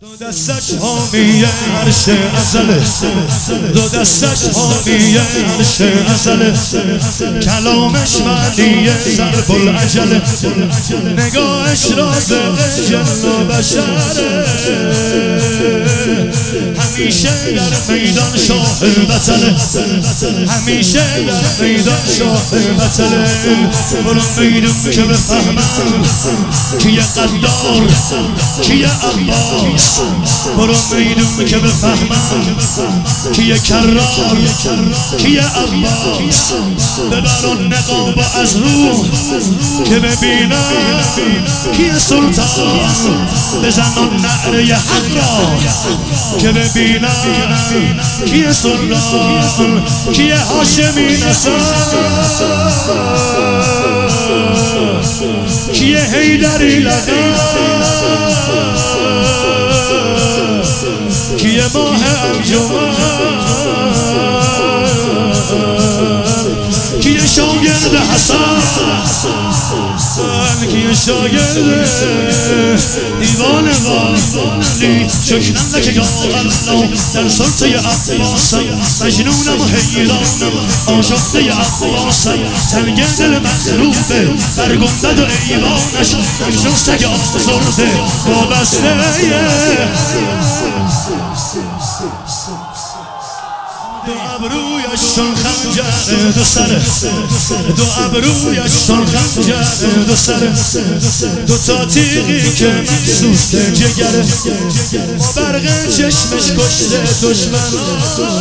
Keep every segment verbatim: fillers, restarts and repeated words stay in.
دو دستش حامی عرش ازله، دو دستش حامی عرش ازله، کلامش معنی ضرب العجله، نگاهش راز جن و بشره، همیشه در میدان شاه بطله، همیشه در میدان شاه بطله. برو میدون که بفهمم کیه قدار کیه عباس، برو میدون که بفهمم کیه کرار کیه عباس، ببرون نقاب از رو که ببینم کیه سلطان، بزنون نعره حق را که ببینم کیه سلطان، کیه هاشمی نسل، کیه حیدری لقب، کیه ماه انجمن، کیه شاگرد حسن، کیه شاگرد دیوان والی، شکنم لکه یا الله در سلطه عباسم، مجنونم و حیرانم آشفته عباسم، تنگ دل مخروبه بر گنبد و ایوانش مجنون سگ آزرده وابسته. دو ابرویش چون خنجر دو سره، دو ابرویش چون خنجر دو سره، دو تا تیغی که مخصوص جگره، با برق چشمش کشته دشمنان،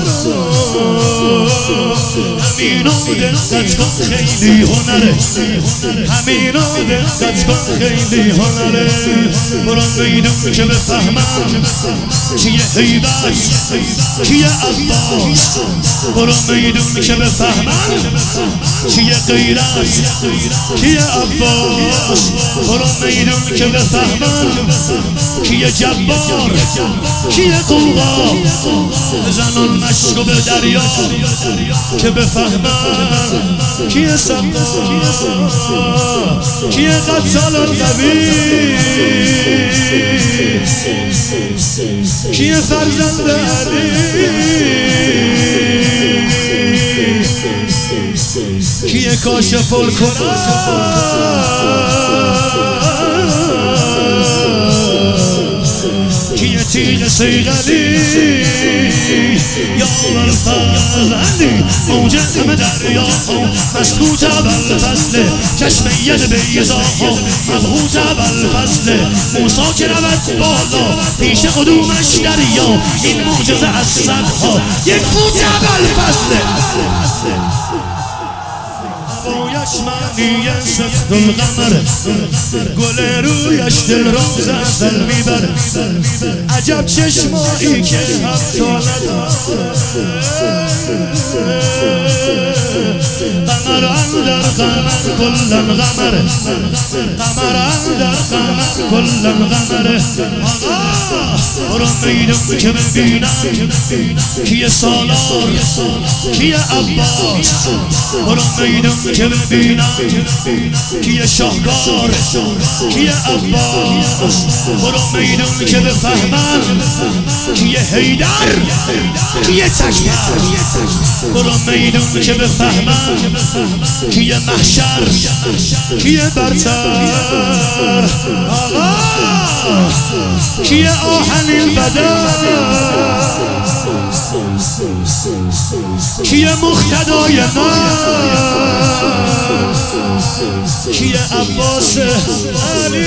همینو دقت کن خیلی هنره، همینو دقت کن خیلی هنره. برو میدون که بفهمم کیه حیدر کیه عباس، برو میدون که بفهمم کیه غیرت کیه عباس، برو میدون که بفهمم کیه جبار کیه قوقا، بزنون مشکو به دریا که بفهمم کیه سبا، کیه قتال النبی، کیه فرزند علی، کیه کاشف القرآن، کیه تیغ صیقلی، یا الفضلی موج همه دریا، مسکوت ابوالفضل چشم ید بیضا، مبهوت ابوالفضل موسی که رود بالا پیش قدومش دریا، این معجزه از صدها یک فوت ابوالفضل. رویش معنی سخت القمر، گل رویش دل روز ازل میبره، عجب چشمایی که حتی نداره، قمر اندر قمر کلن قمره، قمر اندر قمر کلن قمره. برو میدون که ببینم کیه سالار کیه عباس، برو میدون که ببینم کیه شاهکار کیه عباس، برو میدون که بفهمم کیه حیدر کیه تکبر، برو میدون که بفهمم کیه محشر کیه برتر، آقا کیه آهن البدر، کیه مقتدای من، کیه عباس علی،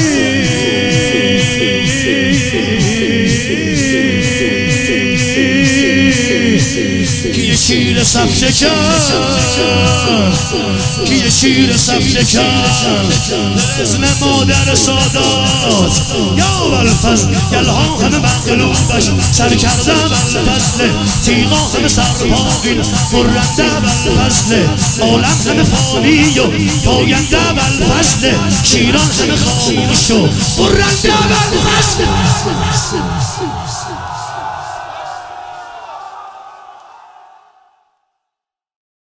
کیه شیر صف شکن، کیه شیر صف شکن، اسم مادر سادات یا الفضل، گلها همه مقلوبش سر کرده الفضل، تیغا همه سرپاین برنده الفضل، عالم همه فانی و پاینده الفضل، شیران همه خاموش و برنده الفضل.